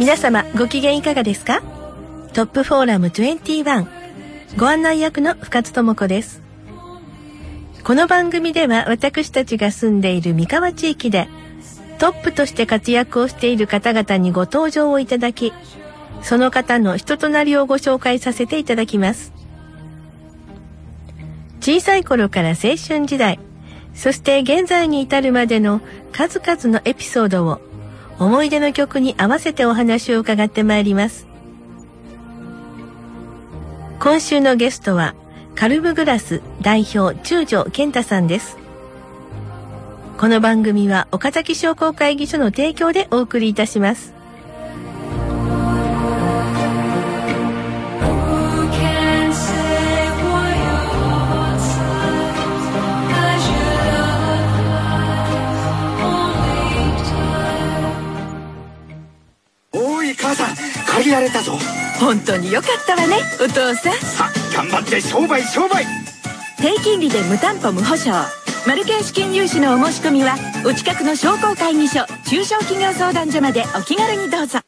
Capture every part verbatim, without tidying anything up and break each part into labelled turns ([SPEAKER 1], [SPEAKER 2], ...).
[SPEAKER 1] 皆様ご機嫌いかがですか？トップフォーラムにじゅういちご案内役の深津智子です。この番組では私たちが住んでいる三河地域でトップとして活躍をしている方々にご登場をいただき、その方の人となりをご紹介させていただきます。小さい頃から青春時代、そして現在に至るまでの数々のエピソードを思い出の曲に合わせてお話を伺ってまいります。今週のゲストはカルムグラス代表中条健太さんです。この番組は岡崎商工会議所の提供でお送りいたします。
[SPEAKER 2] 母さん、借りられたぞ。
[SPEAKER 3] 本当によかったわね、お父さん。
[SPEAKER 2] さあ、頑張って商売商売。
[SPEAKER 3] 低金利で無担保無保証、マルケン資金融資のお申し込みはお近くの商工会議所中小企業相談所までお気軽にどうぞ。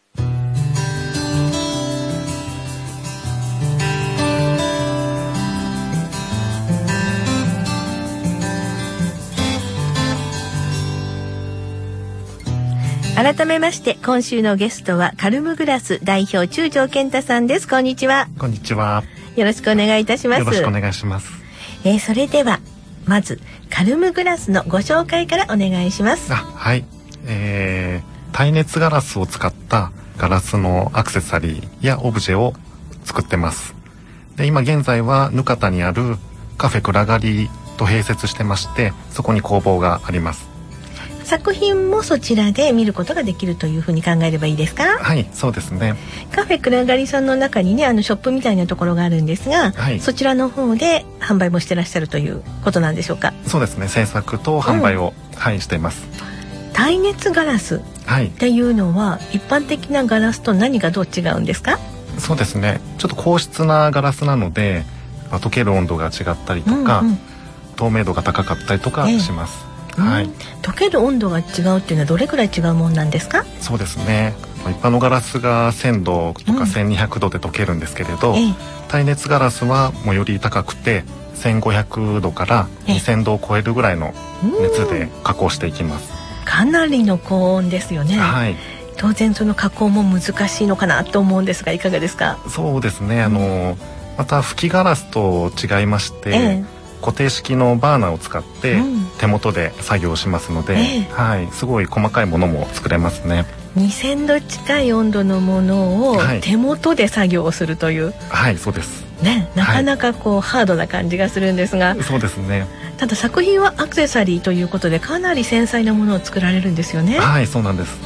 [SPEAKER 1] 改めまして今週のゲストはカルムグラス代表中条健太さんです。こんにちは。
[SPEAKER 4] こんにちは。
[SPEAKER 1] よろしくお願いいたします。
[SPEAKER 4] よろしくお願いします。
[SPEAKER 1] えー、それではまずカルムグラスのご紹介からお願いします。
[SPEAKER 4] あ、はい、えー、耐熱ガラスを使ったガラスのアクセサリーやオブジェを作ってます。で、今現在はぬかたにあるカフェ暗がりと併設してまして、そこに工房があります。
[SPEAKER 1] 作品もそちらで見ることができるというふうに考えればいいですか？
[SPEAKER 4] はい、そうですね。
[SPEAKER 1] カフェ暗がりさんの中にね、あのショップみたいなところがあるんですが、はい、そちらの方で販売もしてらっしゃるということなんでしょうか？
[SPEAKER 4] そうですね、制作と販売を、うん、はい、しています。
[SPEAKER 1] 耐熱ガラスっていうのは、はい、一般的なガラスと何がどう違うんですか？
[SPEAKER 4] そうですね、ちょっと硬質なガラスなので溶ける温度が違ったりとか、うんうん、透明度が高かったりとかします。ええ、はい、
[SPEAKER 1] 溶ける温度が違うっていうのはどれくらい違うもんなんですか？
[SPEAKER 4] そうですね、一般のガラスがせんどとかせんにひゃくどで溶けるんですけれど、うん、耐熱ガラスはもうより高くてせんごひゃくどからにせんどを超えるぐらいの熱で加工していきます。
[SPEAKER 1] かなりの高温ですよね。はい、当然その加工も難しいのかなと思うんですが、いかがですか？
[SPEAKER 4] そうですね、あのまた吹きガラスと違いまして、ええ、固定式のバーナーを使って手元で作業しますので、うん、えー、はい、すごい細かいものも作れますね。
[SPEAKER 1] にせんど近い温度のものを手元で作業をするという、
[SPEAKER 4] はい、はい、そうです
[SPEAKER 1] ね、なかなかこう、はい、ハードな感じがするんですが、
[SPEAKER 4] そうですね。
[SPEAKER 1] ただ作品はアクセサリーということでかなり繊細なものを作られるんですよね。
[SPEAKER 4] はい、そうなんです。
[SPEAKER 1] うん、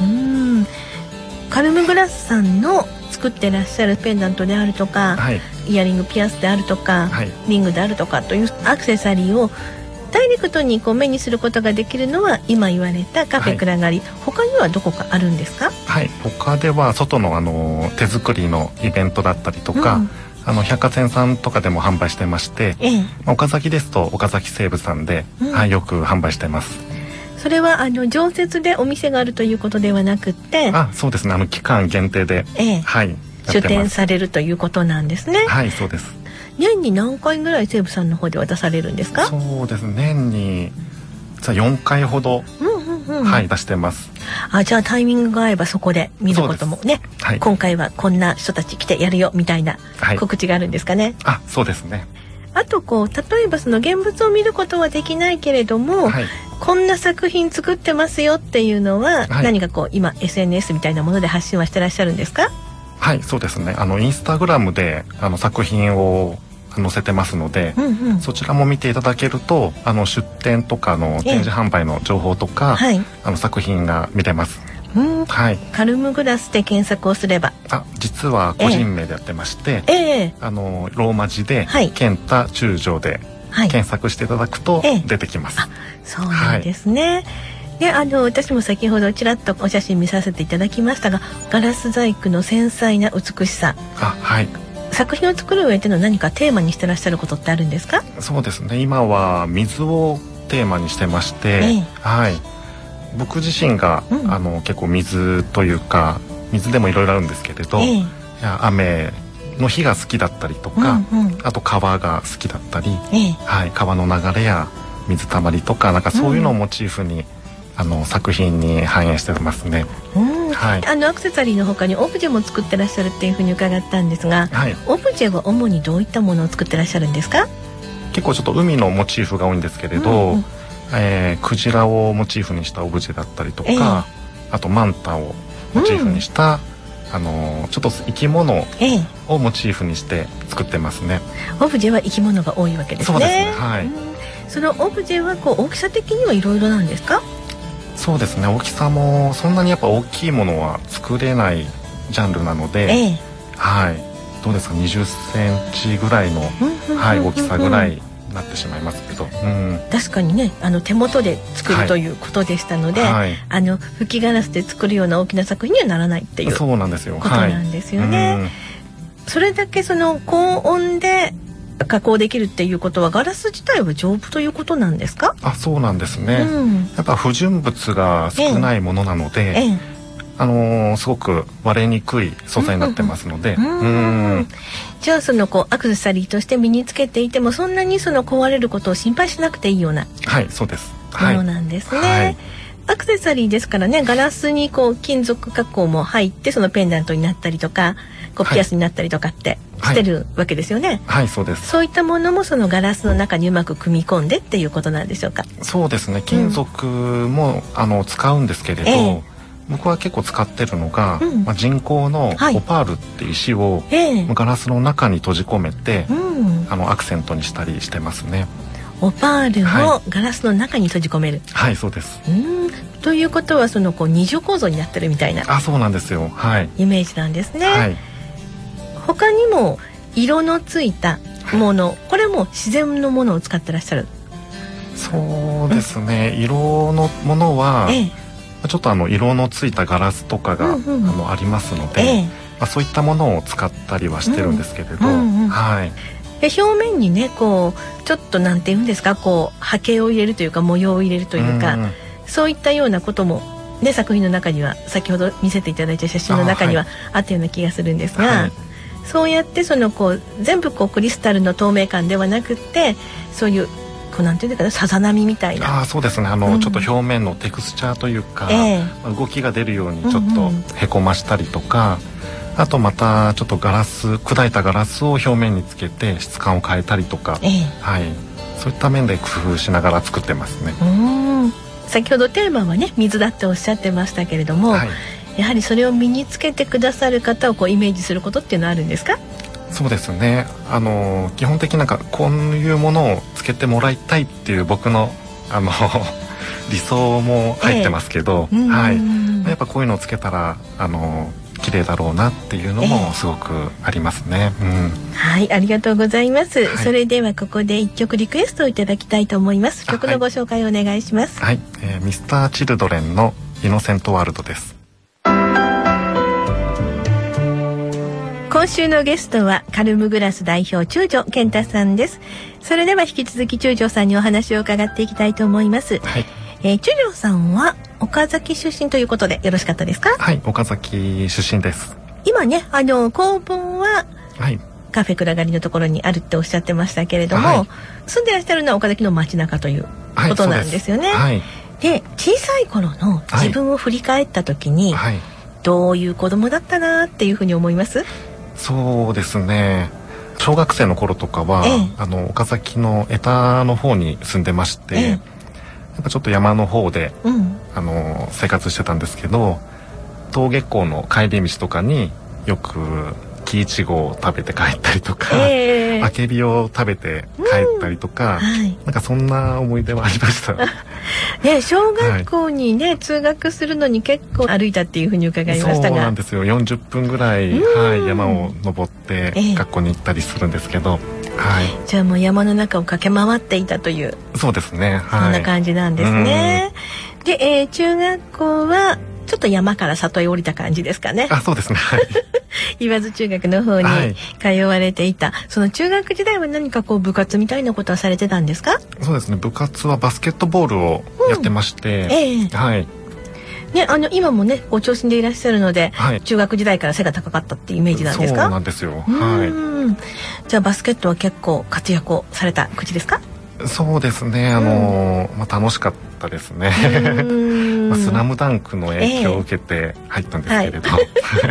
[SPEAKER 1] カルムグラスさんの作ってらっしゃるペンダントであるとか、はい、イヤリングピアスであるとか、はい、リングであるとかというアクセサリーをダイレクトにこう目にすることができるのは今言われたカフェ暗がり、はい、他にはどこかあるんですか？
[SPEAKER 4] はい、他では外のあの手作りのイベントだったりとか、うん、あの百貨店さんとかでも販売してまして、ええ、まあ、岡崎ですと岡崎西武さんで、うん、はい、よく販売してます。
[SPEAKER 1] それはあの常設でお店があるということではなくて、
[SPEAKER 4] あ、そうですね、あの期間限定で、ええ、はい、
[SPEAKER 1] 出店されるということなんですね。
[SPEAKER 4] はい、そうです。
[SPEAKER 1] 年に何回ぐらい西武さんの方では出されるんですか？
[SPEAKER 4] そうですね、年によんかいほど、うんうんうん、はい、出してます。
[SPEAKER 1] あ、じゃあタイミングが合えばそこで見ることもね、はい、今回はこんな人たち来てやるよみたいな告知があるんですかね？
[SPEAKER 4] はい、あ、そうですね。
[SPEAKER 1] あとこう例えばその現物を見ることはできないけれども、はい、こんな作品作ってますよっていうのは、はい、何かこう今 エスエヌエス みたいなもので発信はしてらっしゃるんですか？
[SPEAKER 4] はい、そうですね、あのインスタグラムであの作品を載せてますので、うんうん、そちらも見ていただけるとあの出展とかの展示販売の情報とか、はい、あの作品が見れます。
[SPEAKER 1] うん、はい、カルムグラスで検索をすれば、
[SPEAKER 4] あ、実は個人名でやってまして、ええ、あのローマ字で、はい、健太中条で検索していただくと出てきます。
[SPEAKER 1] ええ、あ、そうなんですね。はい、で、あの私も先ほどちらっとお写真見させていただきましたが、ガラス細工の繊細な美しさ、
[SPEAKER 4] あ、はい、
[SPEAKER 1] 作品を作る上での何かテーマにしてらっしゃることってあるんですか？
[SPEAKER 4] そうですね、今は水をテーマにしてまして、ええ、はい、僕自身が、うん、あの結構水というか水でもいろいろあるんですけれど、ええ、いや雨の日が好きだったりとか、うんうん、あと川が好きだったり、ええ、はい、川の流れや水たまりとかなんかそういうのをモチーフに、うん、あの作品に反映してますね。うん、はい、
[SPEAKER 1] あのアクセサリーの他にオブジェも作ってらっしゃるっていうふうに伺ったんですが、はい、オブジェは主にどういったものを作ってらっしゃるんですか？
[SPEAKER 4] 結構ちょっと海のモチーフが多いんですけれど、うんうん、えー、クジラをモチーフにしたオブジェだったりとか、えー、あとマンタをモチーフにした、うん、あのー、ちょっと生き物をモチーフにして作ってますね。
[SPEAKER 1] オブジェは生き物が多いわけですね。
[SPEAKER 4] そうですね、はい、うん、
[SPEAKER 1] そのオブジェはこう大きさ的にはいろいろなんですか？
[SPEAKER 4] そうですね、大きさもそんなにやっぱ大きいものは作れないジャンルなので、えー、はい、どうですか、にじゅっセンチぐらいの、はい、大きさぐらいになってしまいますけど、うん、
[SPEAKER 1] 確かにね、あの手元で作るということでしたので、はい、あの吹きガラスで作るような大きな作品にはならないっていう
[SPEAKER 4] そうなんですよ、
[SPEAKER 1] ことなんですよね、はい、それだけその高温で加工できるっていうことはガラス自体は丈夫ということなんですか？
[SPEAKER 4] あ、そうなんですね、うん、やっぱ不純物が少ないものなので、ええええ、あのー、すごく割れにくい素材になってますので、うんうんうん、
[SPEAKER 1] じゃあそのこうアクセサリーとして身につけていてもそんなにその壊れることを心配しなくていいような、
[SPEAKER 4] はい、そうです、
[SPEAKER 1] ものなんですね、はい、アクセサリーですからね、ガラスにこう金属加工も入ってそのペンダントになったりとかこうピアスになったりとかってしてるわけですよね、
[SPEAKER 4] はいはい、そうです。
[SPEAKER 1] そういったものもそのガラスの中にうまく組み込んでっていうことなんでしょうか？
[SPEAKER 4] そうですね、金属も、うん、あの使うんですけれど、えー僕は結構使ってるのが、うん、まあ、人工のオパールっていう石を、はい、ガラスの中に閉じ込めて、うん、あのアクセントにしたりしてますね。
[SPEAKER 1] オパールをガラスの中に閉じ込める、
[SPEAKER 4] はい、はい、そうです。
[SPEAKER 1] うん、ということはそのこう二重構造になってるみたいな、
[SPEAKER 4] あ、そうなんですよ、はい、
[SPEAKER 1] イメージなんですね、はい、他にも色のついたもの、はい、これも自然のものを使ってらっしゃる？
[SPEAKER 4] そうですね、うん、色のものは、ええ、ちょっとあの色のついたガラスとかが、うんうん、あのありますので、ええ、まあ、そういったものを使ったりはしてるんですけれど、うんうんうん、はい、
[SPEAKER 1] で表面にねこうちょっとなんていうんですか、こう波形を入れるというか模様を入れるというか、うんうん、そういったようなことも、ね、作品の中には先ほど見せていただいた写真の中には あ,、はい、あったような気がするんですが、はい、そうやってそのこう全部こうクリスタルの透明感ではなくってそういうこうなんていうかな、さざ波みたいな、
[SPEAKER 4] あ、そうですね、あの、うん、ちょっと表面のテクスチャーというか、えー、動きが出るようにちょっとへこましたりとか、うんうん、あとまたちょっとガラス砕いたガラスを表面につけて質感を変えたりとか、えー、はい、そういった面で工夫しながら作ってますね。
[SPEAKER 1] うん、先ほどテーマはね水だっておっしゃってましたけれども、はい、やはりそれを身につけてくださる方をこうイメージすることっていうのはあるんですか？
[SPEAKER 4] そうですね、あの基本的になんかこういうものをつけてもらいたいっていう僕のあの理想も入ってますけど、えー、はい、やっぱこういうのをつけたらあの綺麗だろうなっていうのもすごくありますね、えーうん、
[SPEAKER 1] はい、ありがとうございます、はい、それではここで一曲リクエストをいただきたいと思います。曲のご紹介をお願いします。
[SPEAKER 4] はい、えー、ミスターチルドレンのイノセントワールドです。
[SPEAKER 1] 今週のゲストはカルムグラス代表中条健太さんです。それでは引き続き中条さんにお話を伺っていきたいと思います、はい、えー、中条さんは岡崎出身ということでよろしかったですか？
[SPEAKER 4] はい、岡崎出身です。
[SPEAKER 1] 今ね、あの工房は、はい、カフェ暗がりのところにあるっておっしゃってましたけれども、はい、住んでらっしゃるのは岡崎の街中ということなんですよね、はい、で、小さい頃の自分を振り返った時に、はい、どういう子供だったなっていうふうに思います？
[SPEAKER 4] そうですね、小学生の頃とかは、ええ、あの岡崎の江田の方に住んでまして、ええ、やっぱちょっと山の方で、うん、あの生活してたんですけど、登下校の帰り道とかによく木いちごを食べて帰ったりとか、えー、あけびを食べて帰ったりとか、うん、はい、なんかそんな思い出はありました
[SPEAKER 1] ね、小学校にね、はい、通学するのに結構歩いたっていうふうに伺いましたが、
[SPEAKER 4] そうなんですよ、よんじゅっぷんぐらい、はい、山を登って学校に行ったりするんですけど、えー、はい、
[SPEAKER 1] じゃあもう山の中を駆け回っていたという、
[SPEAKER 4] そうですね、はい、
[SPEAKER 1] そんな感じなんですね。で、えー、中学校はちょっと山から里へ降りた感じですかね。
[SPEAKER 4] あ、そうですね、はい、
[SPEAKER 1] 岩津中学の方に通われていた、はい、その中学時代は何かこう部活みたいなことはされてたんですか？
[SPEAKER 4] そうですね、部活はバスケットボールをやってまして、うん、えー、はい、
[SPEAKER 1] ね、あの今もねご長身でいらっしゃるので、
[SPEAKER 4] はい、
[SPEAKER 1] 中学時代から背が高かったっていうイメージなんですか？
[SPEAKER 4] そうなんですよ。はい。
[SPEAKER 1] じゃあバスケットは結構活躍をされた口ですか？
[SPEAKER 4] そうですね、あのーうん、まあ、楽しかったですね。まあ、スラムダンクの影響を受けて入ったんですけれど、えーはい、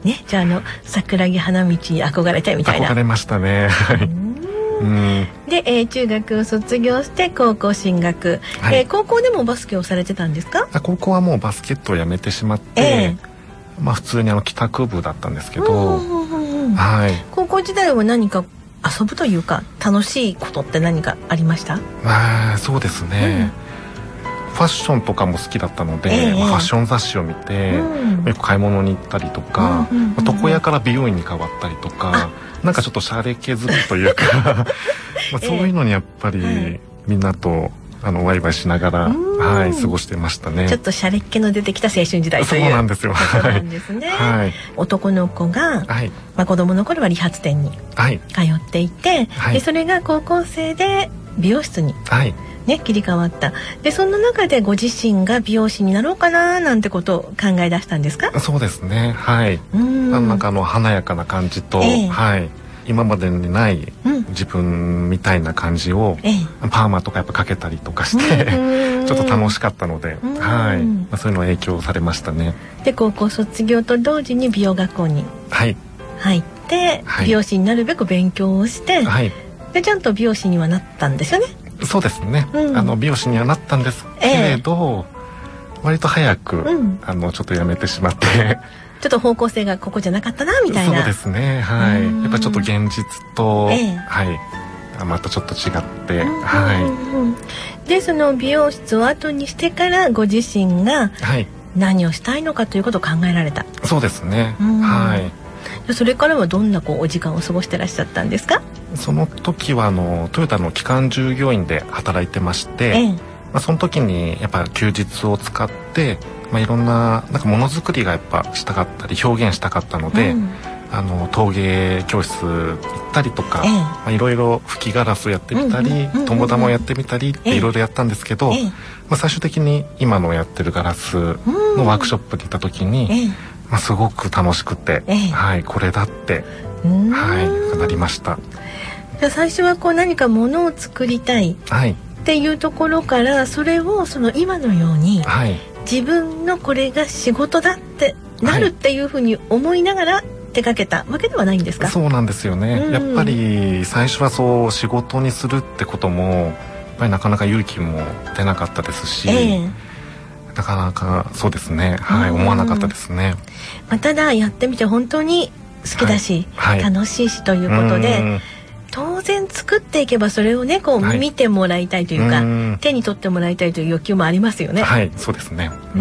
[SPEAKER 1] ね、じゃああの桜木花道に憧れたみたいな。
[SPEAKER 4] 憧れましたね。うん、
[SPEAKER 1] で、えー、中学を卒業して高校進学、はい、えー、高校でもバスケをされてたんですか？
[SPEAKER 4] 高校はもうバスケットをやめてしまって、えー、まあ普通にあの帰宅部だったんですけど、はい、
[SPEAKER 1] 高校時代は何か遊ぶというか楽しいことって何かありました？
[SPEAKER 4] あ、そうですね、うん、ファッションとかも好きだったので、えーまあ、ファッション雑誌を見て、うん、よく買い物に行ったりとか、うんうんうんうん、まあ、床屋から美容院に変わったりとか、なんかちょっとシャレ気づくというかまあそういうのにやっぱり、えーはい、みんなとあのワイワイしながら、はい、過ごしてましたね。
[SPEAKER 1] ちょっとシャレっ気の出てきた青春時代という。
[SPEAKER 4] そうなんですよ。
[SPEAKER 1] そうなんですね。はい、男の子が、はい、まあ、子供の頃は理髪店に通っていて、はい、でそれが高校生で美容室に、はいね、切り替わった。でその中でご自身が美容師になろうかななんてことを考え出したんですか？
[SPEAKER 4] そうですね、はい。うんなんかあの華やかな感じと、えー、はい、今までにない自分みたいな感じを、えー、パーマとかやっぱかけたりとかしてちょっと楽しかったので、はい、まあ、そういうの影響されましたね。
[SPEAKER 1] で高校卒業と同時に美容学校に入って、はい、美容師になるべく勉強をして、はい、でちゃんと美容師にはなったんですよね。
[SPEAKER 4] そうですね、うん、あの美容師にはなったんですけれど、えー、割と早く、うん、あのちょっとやめてしまって
[SPEAKER 1] ちょっと方向性がここじゃなかったなみたいな。
[SPEAKER 4] そうですね、はい。やっぱちょっと現実と、えー、はいまたちょっと違って、はい。
[SPEAKER 1] でその美容室を後にしてからご自身が何をしたいのかということを考えられた。
[SPEAKER 4] そうですね、はい。
[SPEAKER 1] それからはどんなこうお時間を過ごしてらっしゃったんですか？
[SPEAKER 4] その時はあのトヨタの基幹従業員で働いてまして、ええ、まあ、その時にやっぱ休日を使って、まあ、いろんななんかものづくりがやっぱしたかったり表現したかったので、うん、あの陶芸教室行ったりとか、ええ、まあ、いろいろ吹きガラスをやってみたり友玉をやってみたりっていろいろやったんですけど、ええ、まあ、最終的に今のやってるガラスのワークショップに行った時に、ええ、まあ、すごく楽しくて、ええ、はい、これだって、はい、なりました。
[SPEAKER 1] じゃあ最初はこう何かものを作りたいっていうところから、はい、それをその今のように、はい、自分のこれが仕事だってなるっていうふうに思いながら手掛けたわけではないんですか？
[SPEAKER 4] そうなんですよね、うん、やっぱり最初はそう仕事にするってこともやっぱりなかなか勇気も出なかったですし、えーなかなかそうですね、はい、思わなかったですね。
[SPEAKER 1] まあ、ただやってみて本当に好きだし、はいはい、楽しいしということで当然作っていけばそれをねこう見てもらいたいというか、はい、手に取ってもらいたいという欲求もありますよね。
[SPEAKER 4] はい、そうですね。
[SPEAKER 1] うん、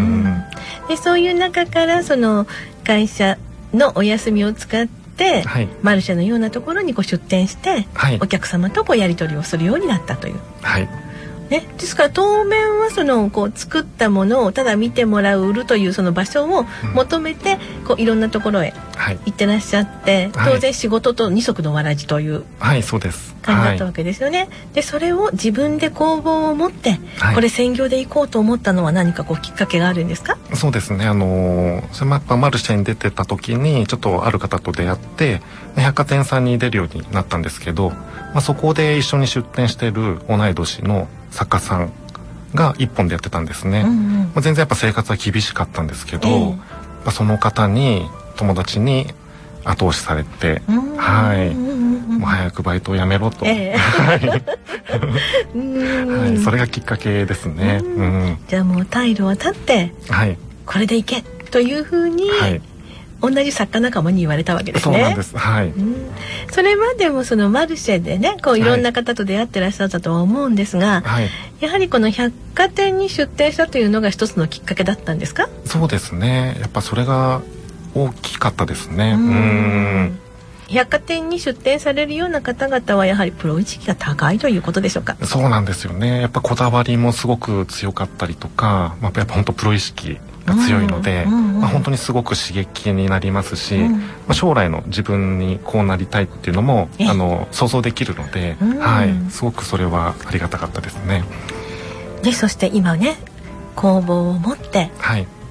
[SPEAKER 1] でそういう中からその会社のお休みを使って、はい、マルシェのようなところにこう出店して、はい、お客様とこうやり取りをするようになったという。はいね、ですから当面はそのこう作ったものをただ見てもらう売るというその場所を求めて、うん、こういろんなところへ行ってらっしゃって、はい、当然仕事と二足のわらじという
[SPEAKER 4] はいそうです
[SPEAKER 1] 感じだったわけですよね。はい、でそれを自分で工房を持って、はい、これ専業で行こうと思ったのは何かこうきっかけがあるんですか？
[SPEAKER 4] そうですね、あのー、それもやっぱマルシェに出てた時にちょっとある方と出会って百貨店さんに出るようになったんですけど、まあ、そこで一緒に出店している同い年の作家さんが一本でやってたんですね。うんうん、まあ、全然やっぱ生活は厳しかったんですけど、えー、まあ、その方に友達に後押しされて、はい、もう早くバイトを辞めろと、えーはい、それがきっかけですね。うん、
[SPEAKER 1] じゃあもう退路を立って、はい、これでいけというふうに、はい、同じ作家仲間に言われたわけですね。
[SPEAKER 4] そうなんです。はい。うん、
[SPEAKER 1] それまでもそのマルシェでね、こういろんな方と出会ってらっしゃったとは思うんですが、はい、やはりこの百貨店に出店したというのが一つのきっかけだったんですか？
[SPEAKER 4] そうですね。やっぱそれが大きかったですね。うん。うん
[SPEAKER 1] 百貨店に出店されるような方々はやはりプロ意識が高いということでしょうか？
[SPEAKER 4] そうなんですよね。やっぱこだわりもすごく強かったりとか、まあ、やっぱ本当プロ意識が強いので、うんうんうん、まあ、本当にすごく刺激になりますし、うん、まあ、将来の自分にこうなりたいっていうのもあの想像できるので、うん、はい、すごくそれはありがたかったですね。
[SPEAKER 1] でそして今ね工房を持って、はい、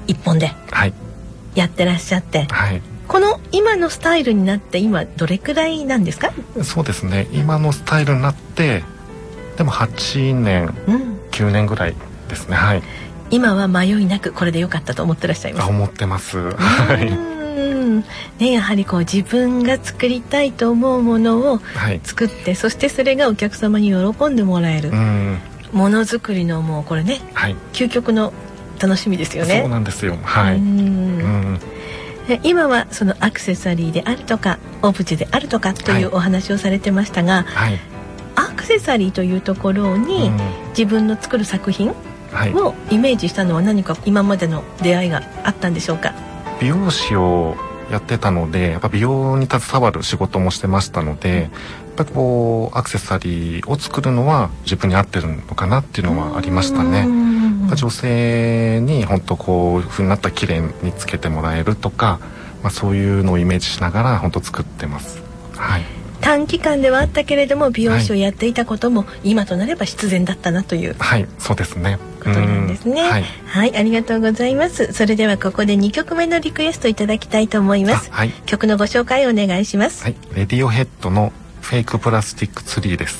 [SPEAKER 1] 一本でやってらっしゃって、
[SPEAKER 4] はい、
[SPEAKER 1] この今のスタイルになって今どれくらいなんですか？
[SPEAKER 4] そうですね、今のスタイルになってでもはちねん、うん、きゅうねんぐらいですね。はい、
[SPEAKER 1] 今は迷いなくこれで良かったと思ってらっしゃいます？
[SPEAKER 4] あ、思ってます。はい、
[SPEAKER 1] ね、やはりこう自分が作りたいと思うものを作って、はい、そしてそれがお客様に喜んでもらえるものづくりのもうこれね、はい、究極の楽しみですよね。
[SPEAKER 4] そうなんですよ。はい、うん、
[SPEAKER 1] 今はそのアクセサリーであるとかオブジェであるとかというお話をされてましたが、はい、アクセサリーというところに自分の作る作品をイメージしたのは何か今までの出会いがあったんでしょうか？
[SPEAKER 4] 美容師をやってたので、やっぱ美容に携わる仕事もしてましたので、やっぱりこうアクセサリーを作るのは自分に合ってるのかなっていうのはありましたね。女性に本当こういう風になった綺麗につけてもらえるとか、まあ、そういうのをイメージしながら本当作ってます。はい、
[SPEAKER 1] 短期間ではあったけれども美容師をやっていたことも今となれば必然だったなという、
[SPEAKER 4] はい、そうですね、
[SPEAKER 1] ことなんですね。はい、はい、ありがとうございます。それではここでにきょくめのリクエストいただきたいと思います。はい、曲のご紹介をお願いします。
[SPEAKER 4] はい、レディオヘッドのフェイクプラスティックツリーです。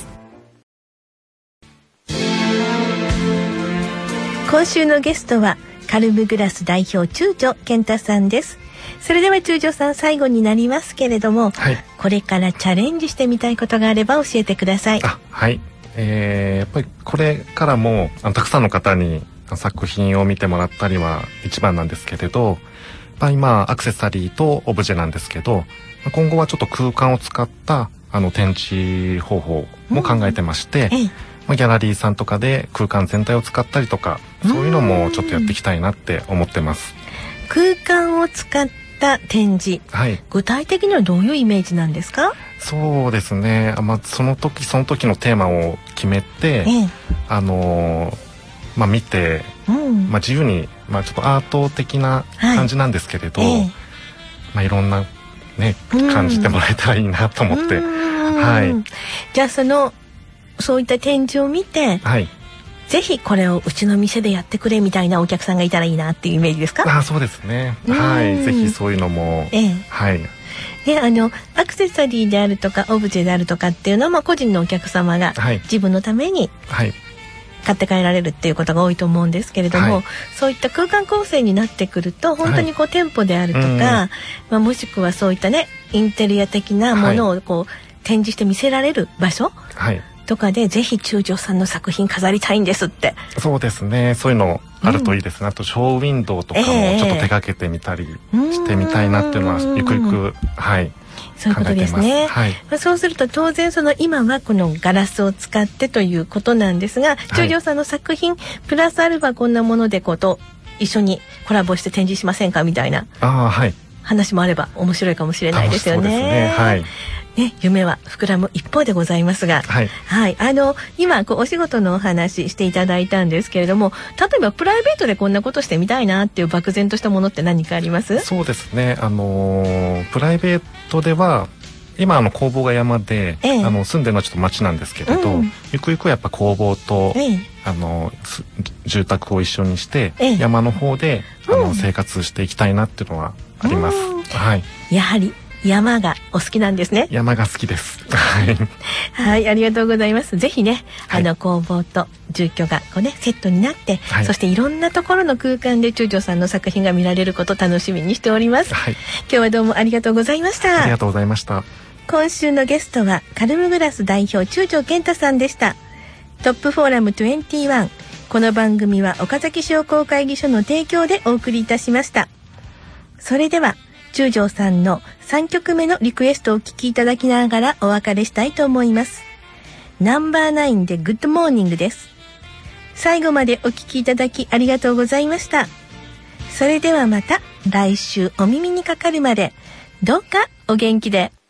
[SPEAKER 1] 今週のゲストはカルムグラス代表中條健太さんです。それでは中條さん、最後になりますけれども、はい、これからチャレンジしてみたいことがあれば教えてください。
[SPEAKER 4] あ、はい、えー、やっぱりこれからもあのたくさんの方に作品を見てもらったりは一番なんですけれど、まあ、今アクセサリーとオブジェなんですけど、今後はちょっと空間を使ったあの展示方法も考えてまして、うん、ええ、まあ、ギャラリーさんとかで空間全体を使ったりとか、そういうのもちょっとやっていきたいなって思ってます。
[SPEAKER 1] 空間を使った展示、はい、具体的にはどういうイメージなんですか？
[SPEAKER 4] そうですね、まあ、その時その時のテーマを決めて、ええ、あのー、まあ、見て、うん、まあ、自由に、まあ、ちょっとアート的な感じなんですけれど、はい、ええ、まあ、いろんなね、感じてもらえたらいいなと思って、はい、
[SPEAKER 1] じゃあそのそういった展示を見て、はい、ぜひこれをうちの店でやってくれみたいなお客さんがいたらいいなっていうイメージですか？
[SPEAKER 4] あ、そうですね、はい、ぜひそういうのも、ええ、はい、
[SPEAKER 1] で、あのアクセサリーであるとかオブジェであるとかっていうのは、まあ、個人のお客様が自分のために買って帰られるっていうことが多いと思うんですけれども、はい、そういった空間構成になってくると本当にこう、はい、店舗であるとか、まあ、もしくはそういったねインテリア的なものをこう、はい、展示して見せられる場所、はい、とかでぜひ中條さんの作品飾りたいんですって。
[SPEAKER 4] そうですね、そういうのあるといいですね、うん、あとショーウィンドウとかもちょっと手掛けてみたりしてみたいなっていうのはゆくゆく、はい、
[SPEAKER 1] そういうことですね。はい、まあ、そうすると当然その今はこのガラスを使ってということなんですが、中條さんの作品、はい、プラスアルファこんなものでこと一緒にコラボして展示しませんかみたいな話もあれば面白いかもしれないですよね。そうですね、はい、ね、夢は膨らむ一方でございますが、はい、はい、あの今こうお仕事のお話していただいたんですけれども、例えばプライベートでこんなことしてみたいなっていう漠然としたものって何かあります？
[SPEAKER 4] そうですね、あのー、プライベートでは今あの工房が山で、ええ、あの住んでるのはちょっと町なんですけれど、うん、ゆくゆくはやっぱ工房と、ええ、あの住宅を一緒にして、ええ、山の方で、うん、あの生活していきたいなっていうのはあります。はい、
[SPEAKER 1] やはり山がお好きなんですね。
[SPEAKER 4] 山が好きです。はい、
[SPEAKER 1] はい、ありがとうございます。ぜひね、はい、あの工房と住居がこうねセットになって、はい、そしていろんなところの空間で中條さんの作品が見られることを楽しみにしております。はい、今日はどうもありがとうございました。
[SPEAKER 4] ありがとうございました。
[SPEAKER 1] 今週のゲストはカルムグラス代表中條健太さんでした。トップフォーラムにじゅういち。この番組は岡崎商工会議所の提供でお送りいたしました。それでは中條さんのさんきょくめのリクエストをお聴きいただきながらお別れしたいと思います。ナンバーナインでグッドモーニングです。最後までお聴きいただきありがとうございました。それではまた来週お耳にかかるまでどうかお元気で。